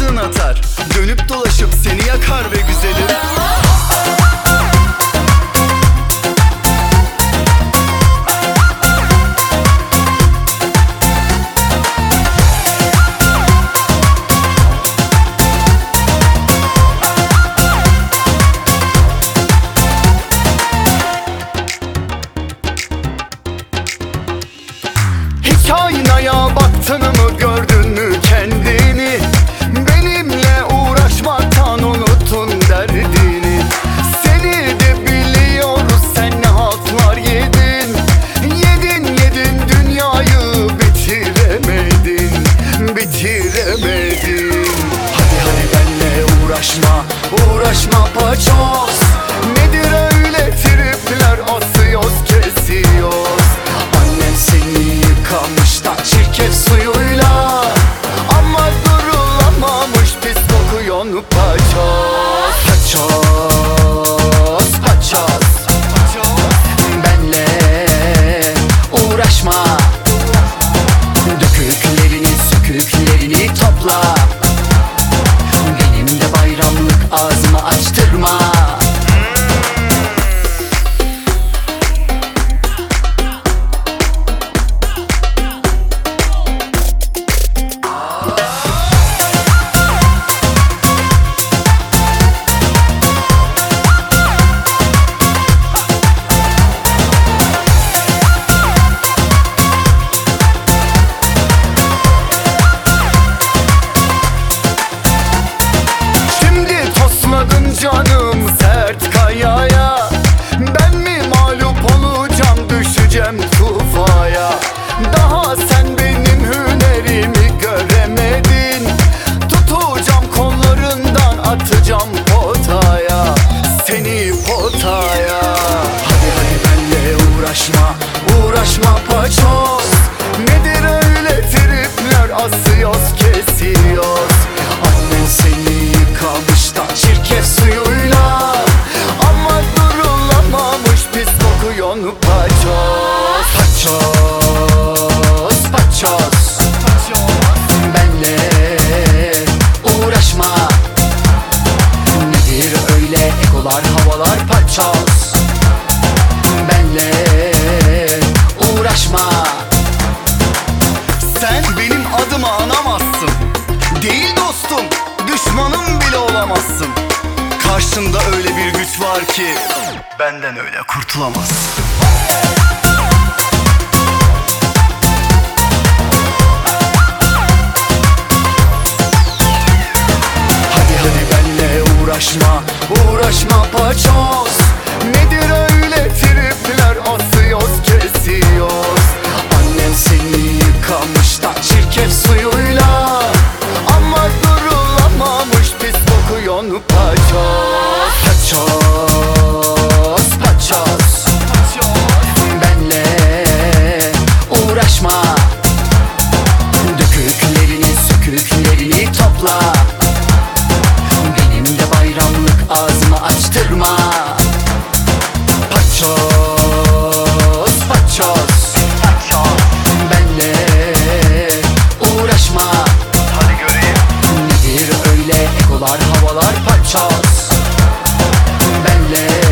yangın atar, dönüp dolaşıp seni yakar be güzelim. Hiç aynaya baktın mı, gördün mü kendini? Benimle uğraşmaktan unuttun derdini. Seni de biliyoruz, sen ne haltlar yedin. Yedin dünyayı bitiremedin, bitiremedin. Hadi benle uğraşma paçoz. Nedir öyle tripler, asıyoruz kesiyoruz. Annen seni yıkamış da çirkef suyuyla, ama durulamamış pis kokuyon paçoz. Paçoz benle uğraşma, döküklerini söküklerini topla. Benim de bayramlık ağzımı açtırma. Canım sert kayaya, ben mi mağlup olacağım, düşeceğim tufaya. Daha sen benim hünerimi göremedin. Tutacağım kollarından, atacağım potaya, seni potaya. Hadi benle uğraşma paçoz. Nedir öyle tripler, asıyoruz kesiyoruz. Annen seni yıkamış da çirkef suyuyla, ama durulamamış pis kokuyon paçoz. Paçoz benle uğraşma. Nedir öyle egolar havalar paçoz. Benle uğraşma. Sen benim adımı anamazsın, değil dostum, düşmanım bile olamazsın. Karşımda öyle bir güç var ki benden öyle kurtulamazsın. Hadi benle uğraşma paçoz. Nedir öyle tripler, asıyoruz kesiyoruz. Annen seni yıkamış da çirkef suyuyla, ama durulamamış pis kokuyon paçoz. Benle uğraşma, döküklerini söküklerini topla. Benim de bayramlık ağzımı açtırma. Paçoz benle uğraşma. Hadi göreyim. Nedir öyle egolar havalar paçoz. Benle